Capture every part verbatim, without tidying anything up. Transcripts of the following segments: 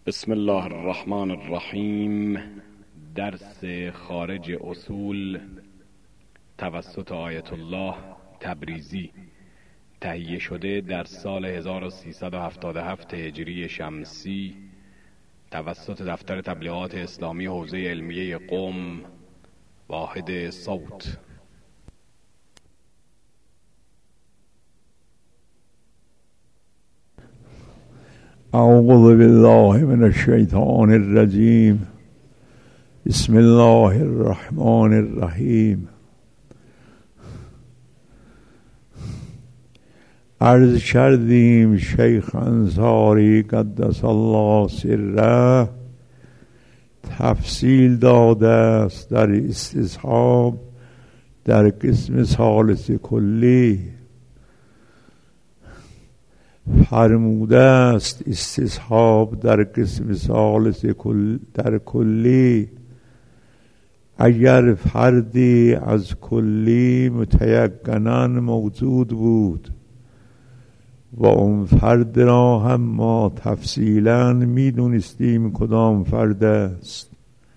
بسم الله الرحمن الرحیم. درس خارج اصول توسط آیت الله تبریزی، تهیه شده در سال هزار و سیصد و هفتاد و هفت هجری شمسی توسط دفتر تبلیغات اسلامی حوزه علمیه قم، واحد صوت. اعوذ بالله من الشیطان الرجیم. بسم الله الرحمن الرحیم. عرض کردیم شیخ انصاری قدس الله سره تفصیل داده است در استصحاب در قسم ثالث کلی. فرموده است استصحاب در قسم ثالث کل در کلی اگر فردی از کلی متیقناً موجود بود و اون فرد را هم ما تفصیلاً می دونستیم کدام فرد است.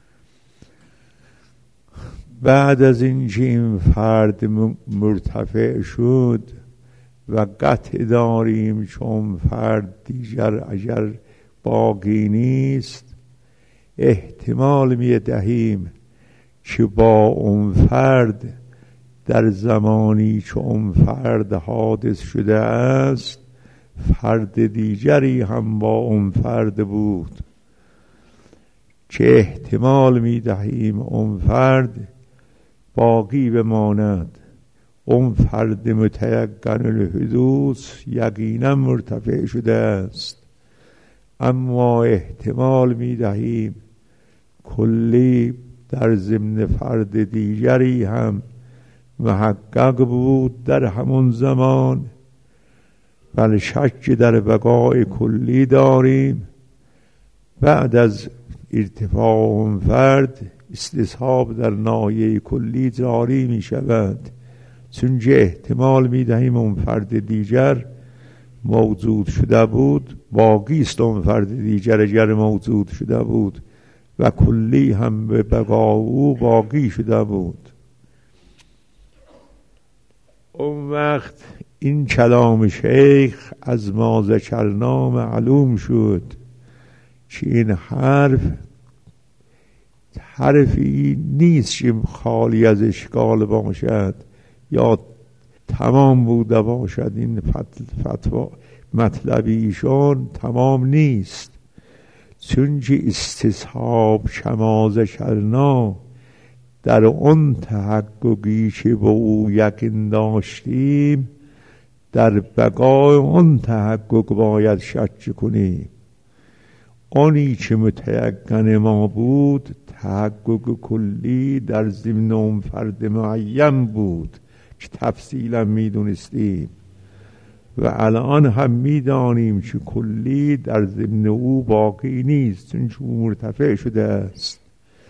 بعد از اینکه این فرد مرتفع شد و قطع داریم چون فرد دیگر اگر باقی نیست، احتمال می دهیم که با اون فرد در زمانی که اون فرد حادث شده است فرد دیگری هم با اون فرد بود که احتمال می دهیم اون فرد باقی بماند. اون فرد متیقن الحدوث یقینا مرتفع شده است، اما احتمال می دهیم کلی در ضمن فرد دیگری هم محقق بود در همون زمان، ولی شک در بقای کلی داریم. بعد از ارتفاع اون فرد استصحاب در ناحیه کلی جاری می شود، چون احتمال می دهیم اون فرد دیگر موجود شده بود باقی است. اون فرد دیگر اگر موجود شده بود و کلی هم به بقا او باقی شده بود، اون وقت این کلام شیخ از ما ذکرنا معلوم شد که این حرف حرفی نیست که خالی از اشکال باشد یا تمام بوده باشد. این فتوا مطلبی ایشان تمام نیست، چون که استصحاب کما ذکرنا در اون تحققی که با او یقین داشتیم در بقای اون تحقق باید شک کنیم. آنی که متیقن ما بود تحقق کلی در ضمن اون فرد معین بود که تفصیلا می دونستیم و الان هم می دانیم که کلی در ضمن او باقی نیست چون او مرتفع شده است.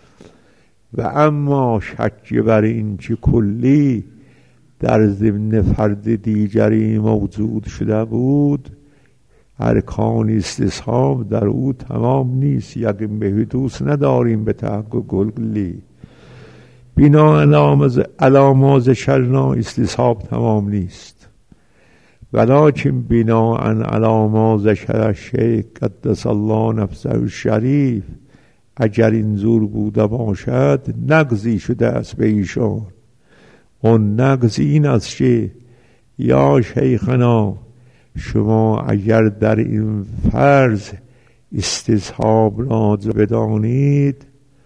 و اما شک بر این که کلی در ضمن فرد دیگری موجود شده بود ارکان استصحاب در او تمام نیست، یقین به حدوث نداریم به تحقق کلی. بنا علی ما ذکرنا استصحاب تمام نیست، ولکن بنا علی ما ذکر الشیخ قدس الله نفسه الشریف اگر این زور بوده باشد نقضی شده است به ایشان. اون نقض این است که یا شیخنا شما اگر در این فرض استصحاب را بدانید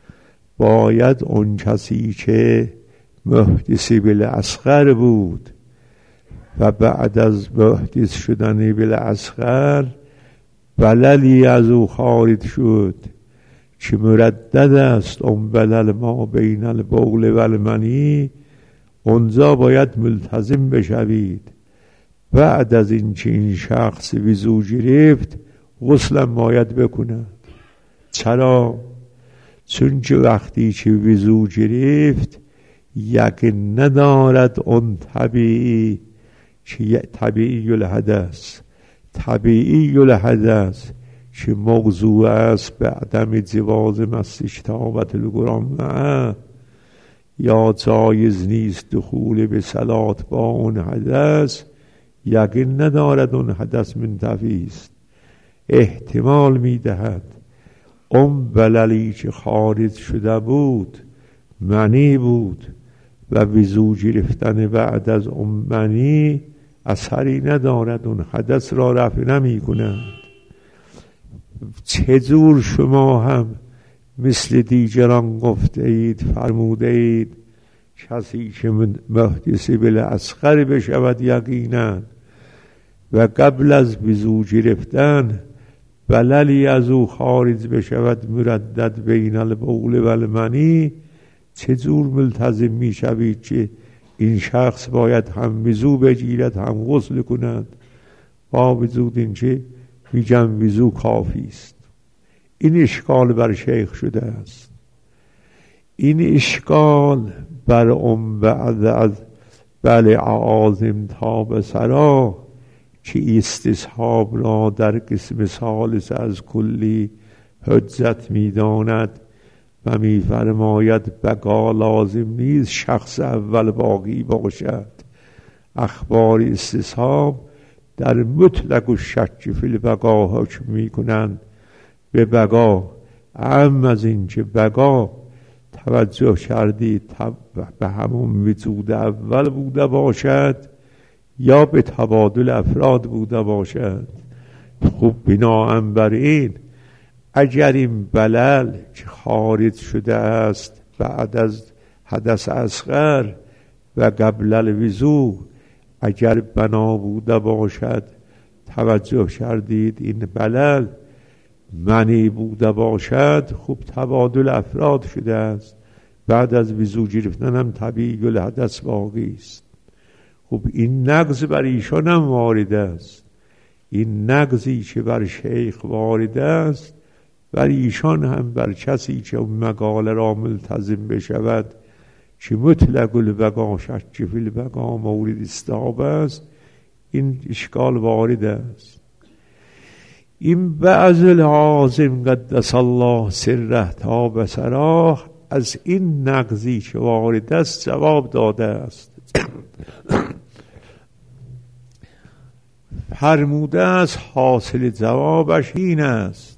باید اون کسی که محدث بالاصغر بود و بعد از محدث شدن بالاصغر بللی از او خارج شد که مردد است اون بلل ما بین البول و المنی، اونجا باید ملتزم بشوید. بعد از این که این شخص وضو گرفت غسل باید بکند. چرا؟ چون که وقتی که وضو گرفت یقین ندارد اون طبیعی که طبیعی الحدث طبیعی الحدث که موضوع است به عدم جواز مس اشتهابت القرآن نه، یا جایز نیست دخول به صلات با اون حدث، یقین ندارد اون حدث منتفی است. احتمال میدهد اون بللی که خارج شده بود منی بود و وضو گرفتن بعد از اون منی اثری ندارد، اون حدث را رفع نمی کند. چجور شما هم مثل دیگران گفته اید فرموده اید کسی که محدث بالاصغر بشود یقینا و قبل از وضو گرفتن بللی از او خارج بشود مردد بین البول و المنی، چجور ملتزم می شوید که این شخص باید هم وضو بگیرد هم غسل کند؟ با وجود این که میگم وضو کافی است. این اشکال بر شیخ شده است. این اشکال بر ام بعد از بله عازم تا به سرا که استصحاب را در قسم ثالث از کلی حجت میداند و میفرماید بقا لازم نیست شخص اول باقی باشد. اخبار استصحاب در مطلق و شک فی البقا حکم میکنند به بقا، اما از این که بقا توجه کردید به همون وجود اول بوده باشد یا به تبادل افراد بوده باشد. خوب بناهن بر این اگر این بلل که خارج شده است بعد از حدث اصغر و قبل الوضو اگر بنا بوده باشد، توجه کردید این بلل منی بوده باشد، خوب تبادل افراد شده است، بعد از وضو گرفتن هم طبیعی الحدث باقی است. خب این نقض بر ایشان هم وارد است. این نقضی که بر شیخ وارد است بر ایشان هم، بر کسی که مقاله را ملتزم بشود که مطلق البقا شک فی البقا مورد استحاب است، این اشکال وارد است. این بعض العازم قدس الله سره تا به سراه از این نقضی که وارد است جواب داده است. فرموده است حاصل جوابش این است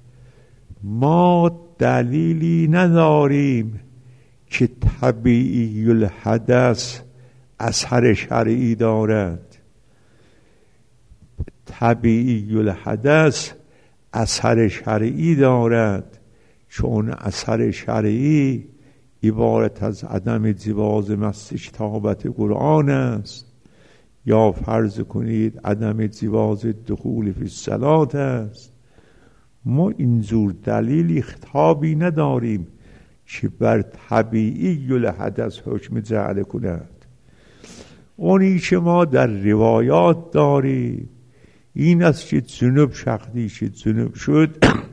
ما دلیلی نداریم که طبیعی الحدث اثر شرعی دارد. طبیعی الحدث اثر شرعی دارد، چون اثر شرعی عبارت از عدم جواز مس اشتهابت قرآن است، یا فرض کنید عدم جواز دخول فی الصلاة است. ما اینجور دلیلی خطابی نداریم که بر طبیعی الحدث حکم جعل کند. اونی که ما در روایات داریم این است که جنوب شخصی که جنوب شد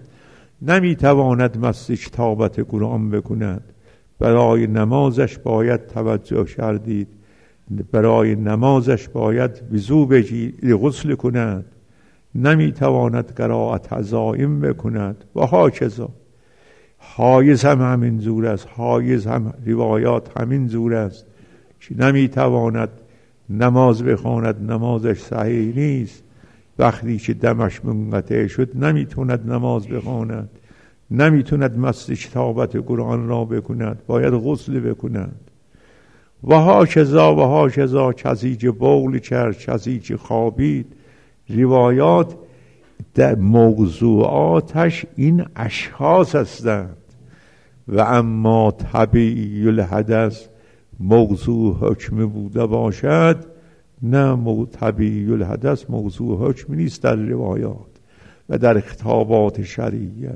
نمیتواند مس اشتهابت قرآن بکند، برای نمازش باید توجه کردید، برای نمازش باید وضو بگیرد، غسل کند، نمیتواند قرائت عزائم بکند و هاکذا. حایز هم همین زور است، حایز هم روایات همین زور است که نمیتواند نماز بخواند، نمازش صحیح نیست. وقتی که دمش منقطع شد نمیتوند نماز بخواند، نمیتوند مس اشتهابت قرآن را بکند، باید غسل بکند. و هاکذا و هاکذا کسی که بول کرد، کسی که خوابید. روایات در موضوعاتش این اشخاص هستند و اما طبیعی الحدث موضوع حکم بوده باشد، نه طبیعی الحدث موضوع حکم نیست در روایات و در خطابات شرعیه.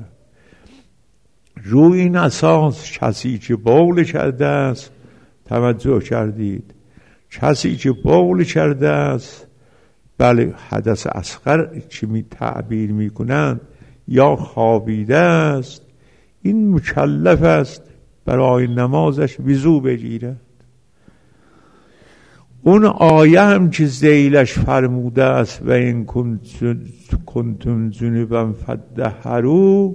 روی این اساس کسی که بول کرده است، توجه کردید، کسی که بول کرده است، بله حدث اصغر که می تعبیر می کنند یا خوابیده است، این مکلف است برای نمازش وضو بگیرد. اون آیه هم که ذیلش فرموده است و این کنتم جنبا فطهروا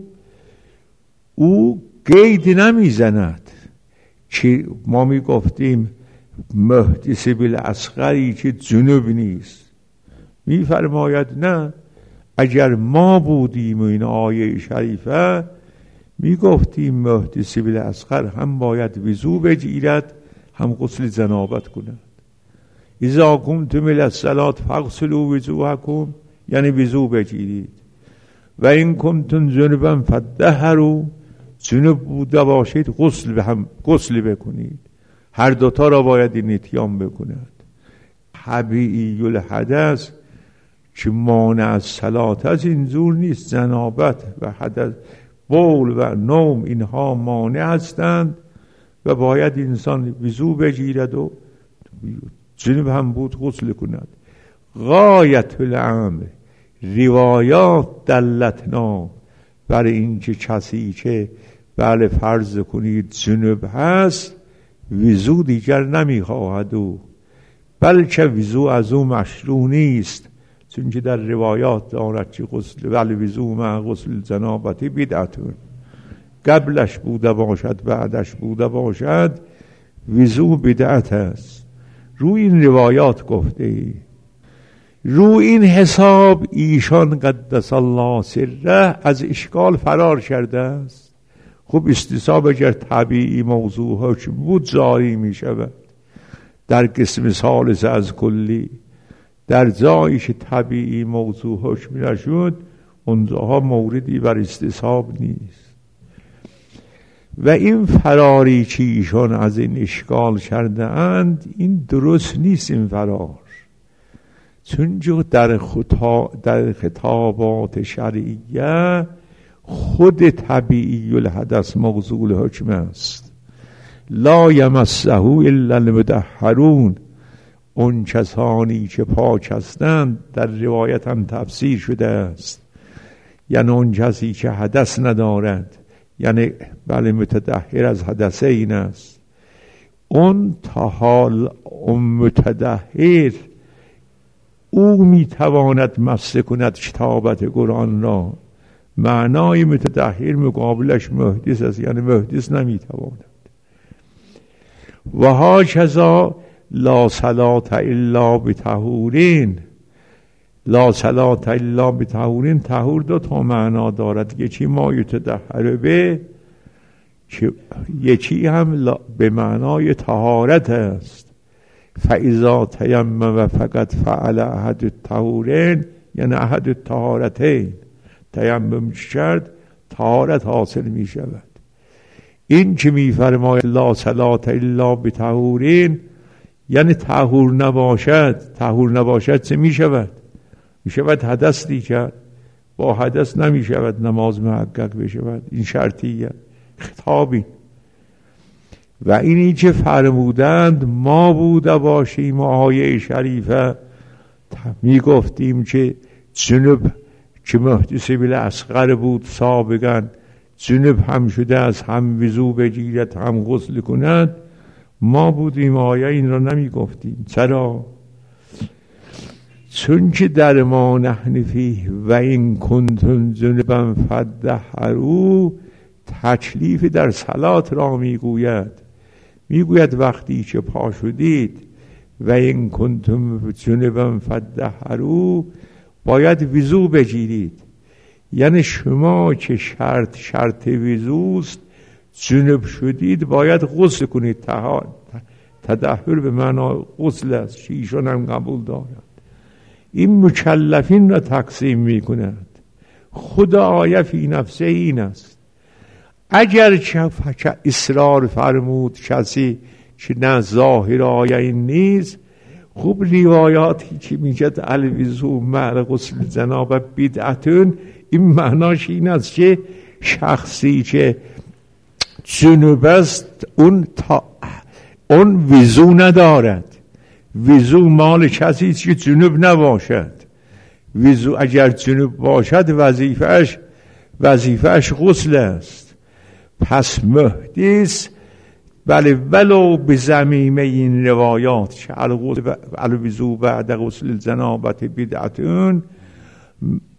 او قید نمیزند که ما میگفتیم محدث بالاصغری که جنوب نیست. میفرماید نه، اگر ما بودیم و این آیه شریفه میگفتیم محدث بالاصغر هم باید وضو بگیرد هم غسل جنابت کند. اذا قمتم الی الصلاة فاغسلوا وجوهکم، یعنی وضو بگیرید. و این کنتم جنبا فطهروا، جنوب بوده باشید غسل به هم غسل بکنید. هر دوتا را باید این اتیام بکند. طبیعی الحدث که مانع از صلات از اینجور نیست. جنابت و حدث، بول و نوم، اینها مانع هستند و باید انسان وضو بگیرد و جنوب هم بود غسل کند. غایت الامر، روایات دلتنا بر این که کسی که بله فرض کنید جنوب هست وضو دیگر نمیخواهد و بلکه وضو از او مشروع نیست، چون که در روایات دارد که غسل ولی وضو مع غسل جنابتی بدعتون، قبلش بوده باشد بعدش بوده باشد وضو بدعت است. روی این روایات گفته ای. روی این حساب ایشان قدس الله سره از اشکال فرار کرده است. خب استصحاب اگر طبیعی موضوع ها چه بود جاری می شود در قسم ثالث از کلی. در جایی که طبیعی موضوع حکم نشد اونجاها موردی بر استصحاب نیست. و این فراری که ایشان از این اشکال کرده اند این درست نیست. این فرار چون در, خطا در خطابات شرعیه خود طبیعی الحدث موضوع الحکم است. لا یمسه الا المطهرون، اون کسانی که پاک هستند در روایت هم تفسیر شده است، یعنی اون کسی که حدث ندارد، یعنی بله متطهر از حدثه این است. اون تا حال اون متطهر او میتواند مس کند کتابت قرآن را. معنای متطهر مقابلش محدث است، یعنی محدث نمیتواند. و هاکذا لا صلاة الا بطهورین، لا صلاة الا بطهورین، طهور دو تا معنا دارد. یکی ما یتطهر به، یکی هم به معنای طهارت است. فاذا تیمم فقط فعل احد الطهورین، یعنی احد الطهارتین، تیمم کرد طهارت حاصل می شود. این که می فرماید لا صلاة الا بطهورین یعنی طهور نباشد. طهور نباشد چه می شود؟ می شود حدث دیگر. با حدث نمی شود نماز محقق بشود. این شرطیه خطابی. و اینی که فرمودند ما بوده باشیم آیه شریفه می گفتیم که جنوب که محدث بالاصغر بود سابقا جنوب هم شده از هم وضو بگیرد هم غسل کند. ما بودیم آیه این را نمی گفتیم. چرا؟ چون که در ما نحن فیه و این کنتم جنبا فطهروا تکلیف در صلات را می گوید. می گوید وقتی که پا شدید و این کنتم جنبا فطهروا باید وضو بگیرید. یعنی شما که شرط شرط وضوست جنب شدید باید غسل کنید. تطهر به معنی غسل است که ایشان هم قبول دارد. این مکلفین را تقسیم می کند. خود آیه فی نفسه این است. اگر که اصرار فرمود کسی که نه ظاهر آیه این نیست، خوب روایاتی که میگد الوضو مع غسل جنابه بدعتون، این معناش این است که شخصی که جنوب است اون تا اون وضو ندارد. وضو مال کسی که جنوب نباشد. وضو اگر جنوب باشد وظیفه‌اش وظیفه‌اش غسل است. پس محدث بله ولو به زمینه این روایات که الوضو بعد غسل جنابت بدعتون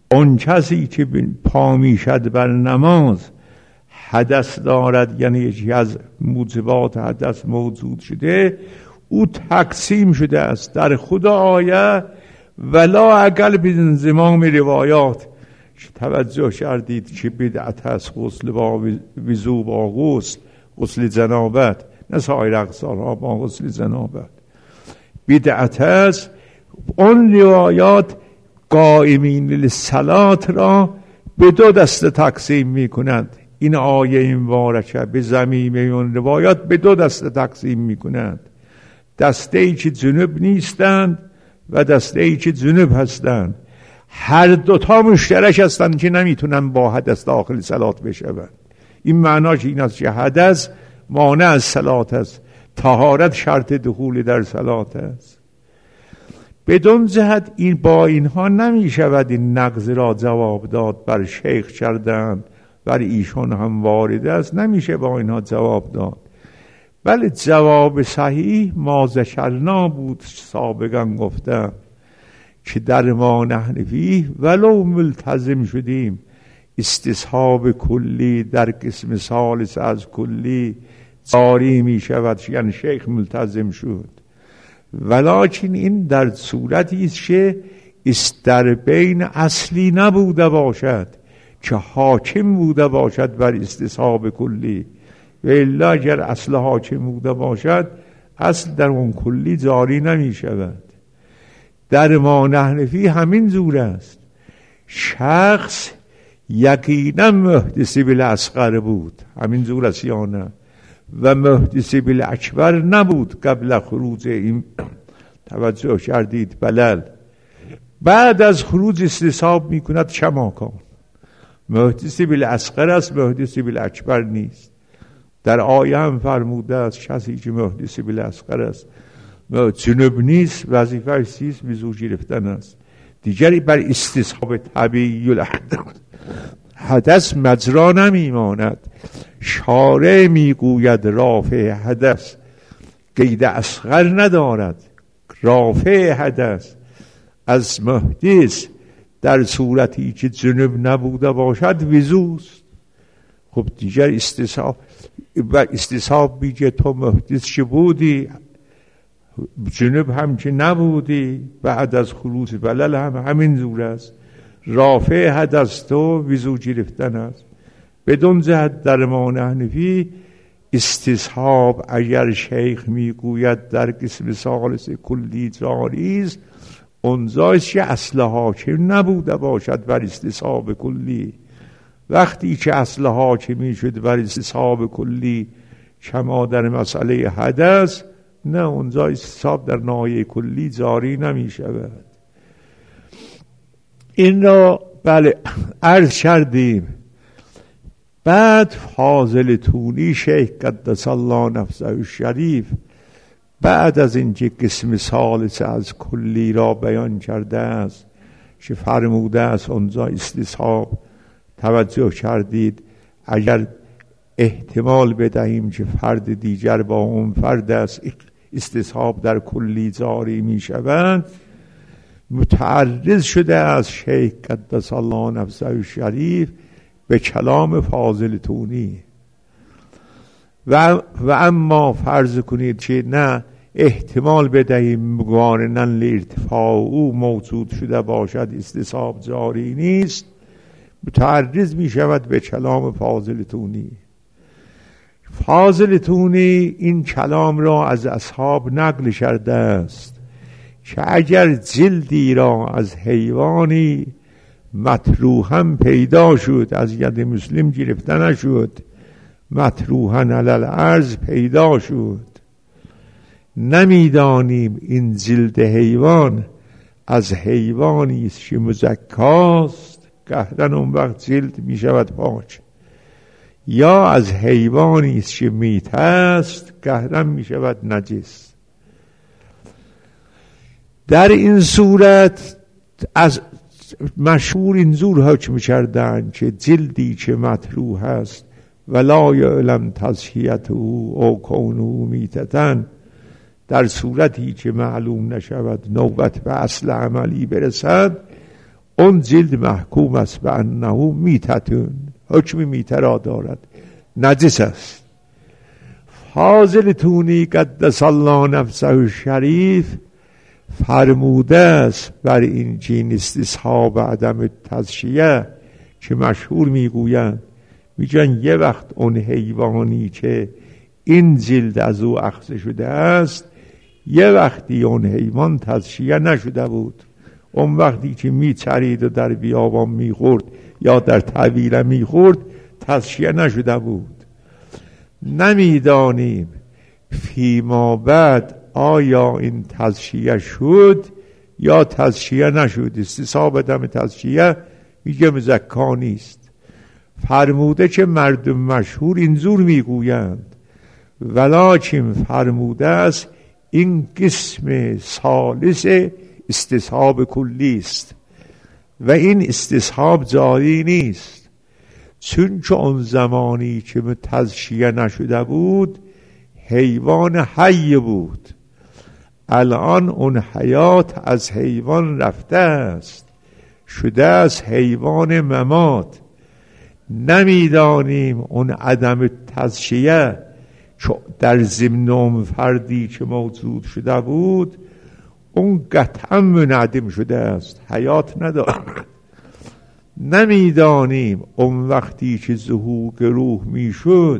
اون کسی که پا میشد بر نماز حدث دارد، یعنی یکی از موجبات حدث موجود شده، او تقسیم شده است در خود آیه ولا اقل به انضمام روایات. توجه کردید که بدعت است غسل با وضو با غسل، غسل جنابت، نه سایر اغسال‌ها با غسل جنابت. بدعت است. اون روایات قائمین للصلات را به دو دسته تقسیم می کنند. این آیه این مبارکه به ضمیم اون روایات به دو دسته تقسیم می کنند. دسته ای که جنوب نیستند و دسته ای که جنوب هستند. هر دوتا مشترک هستند که نمیتونن با حدث داخل صلات بشوند. این معناش این است که حدث مانع از صلات است، طهارت شرط دخول در صلات است. بدون جهت این با اینها نمی شود این نقض را جواب داد. بر شیخ کردند، بر ایشان هم وارد است، نمیشه با اینها جواب داد. بله جواب صحیح ما ذکرنا بود، سابقا گفتم که در ما نحن فیه ولو ملتزم شدیم استصحاب کلی در قسم ثالث از کلی جاری می شود، یعنی شیخ ملتزم شد. ولکن این در صورتی است که در بین اصلی نبوده باشد که حاکم بوده باشد بر استصحاب کلی، و الا اگر اصل حاکم بوده باشد اصل در اون کلی جاری نمی شود. در ما نحن فیه همین جور است. شخص یقینا محدث بالاصغر بود، همین جور است یا نه؟ و محدث بالاکبر نبود قبل خروج این. توجه کردید؟ بلل بعد از خروج استصحاب می کند کماکان. محدث بالاصغر است، محدث بالاکبر نیست. در آیه هم فرموده است کسی که محدث بالاصغر است جنوب نیست، وظیفه‌اش چیست؟ وضو گرفتن است. دیگری بر استصحاب طبیعی حدث مجرا نمیماند. شارع میگوید رافع حدث قید اصغر ندارد. رافع حدث از محدث در صورتی که جنوب نبوده باشد وضوست. خب دیگر استصحاب و استصحاب بیگه تو محدث چه بودی، جنوب هم که نبودی، بعد از خروج بلل هم همین جور است. رافع حدث تو وضو گرفتن است. بدون جهت در ما نحن فیه استصحاب اگر شیخ میگوید در قسم ثالث کلی جاری است، اونجاست که اصل حاکم نبوده باشد بر استصحاب کلی. وقتی که اصل حاکمی شد بر استصحاب کلی کما در مسئله حدث، نه اونجا استصحاب در ناحیه کلی جاری نمی شود. این را بله عرض کردیم. بعد فاضل تونی شیخ قدس الله نفسه الشریف بعد از اینکه قسم ثالث از کلی را بیان کرده است که فرموده است اونجا استصحاب، توجه کردید، اگر احتمال بدهیم که فرد دیگر با اون فرد است استصحاب در کلی جاری می شوند، متعرض شده از شیخ قدس الله نفسه الشریف به کلام فاضل تونی. و, و اما فرض کنید که نه احتمال بدهیم مقارناً لارتفاع او موجود شده باشد استصحاب جاری نیست، متعرض می شود به کلام فاضل تونی. فاضل تونی این کلام را از اصحاب نقل کرده است که اگر جلدی را از حیوانی مطروحاً پیدا شد، از ید مسلم گرفته نشد، مطروحاً علی الارض پیدا شد، نمیدانیم این جلد حیوان از حیوانی است که مزکاست، قهرن اون وقت جلد می شود پاک، یا از حیوانی است که میت است، قهرن می شود نجس. در این صورت از مشهور اینجور حکم کردن که جلدی که مطروح است ولا یعلم تضحیته او کونه میتتن، در صورتی که معلوم نشود نوبت به اصل عملی برسد، اون جلد محکوم است به انه میتتون، حکم میته را دارد، نجس است. فاضل تونی قدس الله نفسه شریف فرموده است بر این چین استصحاب عدم تزکیه که مشهور میگویند، میگن یه وقت اون حیوانی که این جلد از او اخذ شده است، یه وقتی اون حیوان تزکیه نشده بود، اون وقتی که میچرید و در بیابان میخورد یا در طویله میخورد تزکیه نشده بود. نمیدانیم فیما بعد آیا این تزکیه شد یا تزکیه نشد. استصحاب عدم تزکیه میگه مزکا نیست. فرموده که مردم مشهور اینجور میگویند، ولکن فرموده است این قسم ثالث استصحاب کلی است و این استصحاب جاری نیست، چون که اون زمانی که تزکیه نشده بود حیوان حی بود، الان اون حیات از حیوان رفته است، شده از حیوان ممات. نمیدانیم اون عدم تزکیه در ضمن فردی که موجود شده بود اون قطعا منعدم شده است، حیات ندارد. نمیدانیم اون وقتی که ظهور روح میشد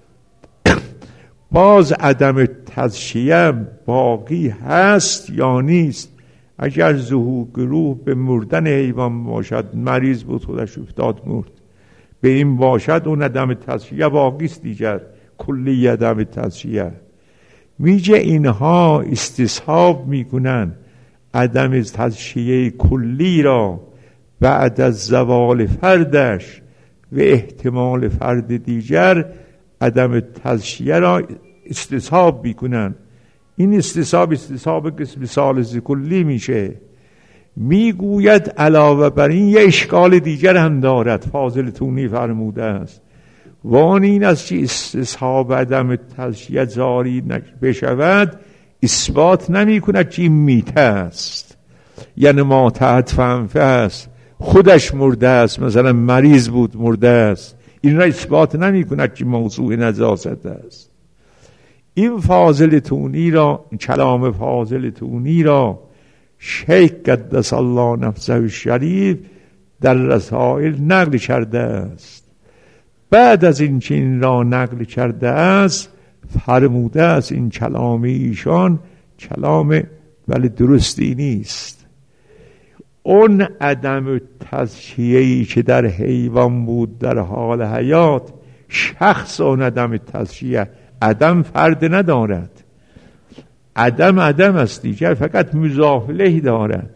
باز عدم تزکیه باقی هست یا نیست. اگر ظهور روح به مردن حیوان باشد، مریض بود خودش افتاد مرد، به این باشد اون عدم تزکیه باقی است دیگر، کلی عدم تزکیه. میگه اینها استصحاب میکنن عدم تزکیه کلی را بعد از زوال فردش و احتمال فرد دیگر عدم تزکیه را استصحاب میکنن. این استصحاب استصحاب قسم ثالث کلی میشه. میگوید علاوه بر این یه اشکال دیگر هم دارد، فاضل تونی فرموده است، و آن این است که استصحاب عدم تزکیه جاری بشود اثبات نمی کند که این میته است، یعنی ما تحت فهمفه است، خودش مرده است، مثلا مریض بود مرده است، این را اثبات نمی کند که موضوع نجاست است. این فاضل تونی را، کلام فاضل تونی را شیخ قدس الله نفسه شریف در رسائل نقل کرده است. بعد از این که این را نقل کرده است فرموده است این کلام ایشان کلام ولی درستی نیست. اون عدم تزکیه‌ای که در حیوان بود در حال حیات، شخص اون عدم تزکیه، عدم فرد ندارد، عدم عدم است دیگر، فقط مضاف الیه دارد.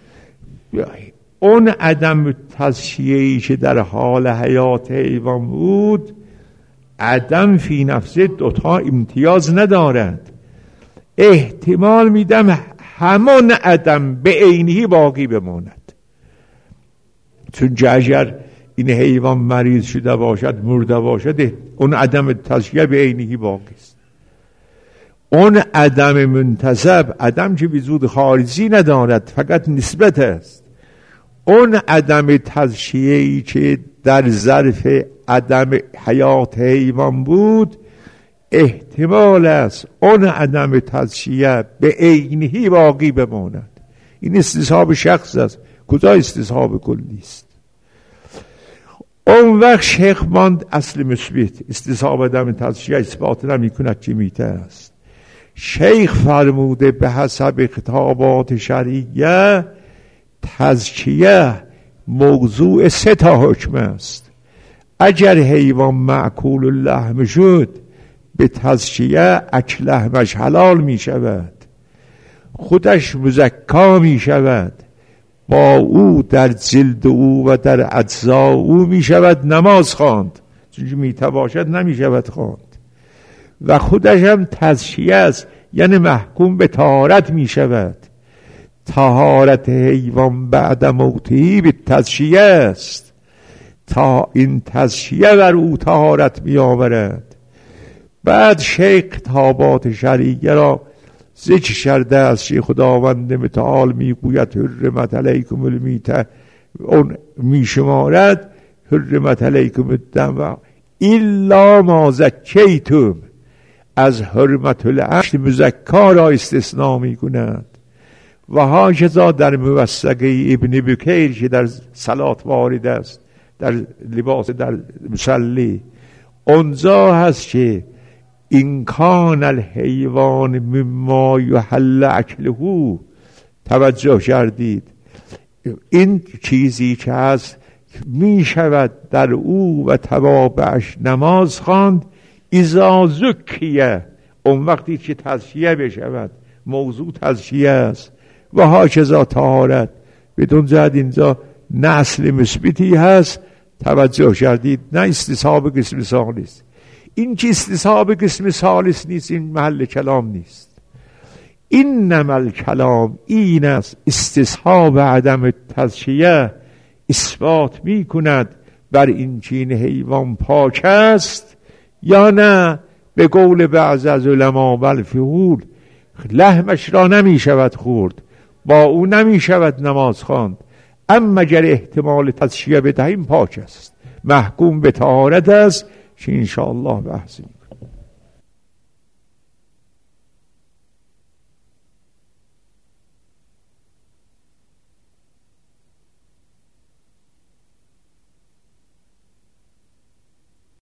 اون عدم تزکیه‌ای که در حال حیات حیوان بود، عدم فی نفسه دوتا امتیاز ندارد. احتمال میدم همان عدم به عینی باقی بماند، چون اگر این حیوان مریض شده باشد مرده باشد اون عدم تزکیه به عینی باقی است. اون عدم منتسب، عدم که وجود خارجی ندارد فقط نسبت است. اون عدم تزکیه‌ای که در ظرف عدم حیات حیوان بود، احتمال است اون عدم تزکیه به عینی باقی بماند. این استصحاب شخص است، کجا استصحاب کلی است؟ اون وقت شیخ ماند اصل مثبت، استصحاب عدم تزکیه اثبات نمی کند که میته است. شیخ فرموده به حسب خطابات شرعیه تزکیه موضوع سه تا حکم است. اگر حیوان معکول اللحم شد به تزکیه اکل لحمش حلال می شود، خودش مزکا می شود، با او در جلد او و در اجزا او می شود نماز خواند، چون میته باشد نمی شود خواند، و خودش هم تزکیه است، یعنی محکوم به طهارت می شود. طهارت حیوان بعد موتی به تزکیه است، تا این تزکیه بر او طهارت می آورد. بعد شیخ خطابات شرعیه را ذکر کرده است. شیخ خداوند متعال می گوید حرمت علیکم المیته اون میشمارد حرمت علیکم الدم الا ما زکیتم، از حرمت العشر مزکا را استثناء می کند. و هاکذا در موثقه ابن بکیر که در صلات وارد است، در لباس در مصلی، اونجا هست که این کان الحیوان مما یحل اکله، توجه کردید، این چیزی که هست می شود در او و توابعش نماز خواند، اذا زکیه، اون وقتی که تزکیه بشود، موضوع تزکیه است. و هاکذا طهارت، بدون جهت اینجا نسل مثبتی هست، توجه کردید، نه استصحاب قسم ثالث. این که استصحاب قسم ثالث نیست، این محل کلام نیست. اینما الکلام این است، استصحاب عدم تزکیه اثبات می کند بر این چین حیوان پاک است یا نه. به قول بعض از علما والفحول، لحمش را نمی شود خورد، با او نمی شود نماز خواند، اما اگر احتمال تزکیه بدهیم پاک است، محکوم به طهارت است، که انشاءالله بحثیم.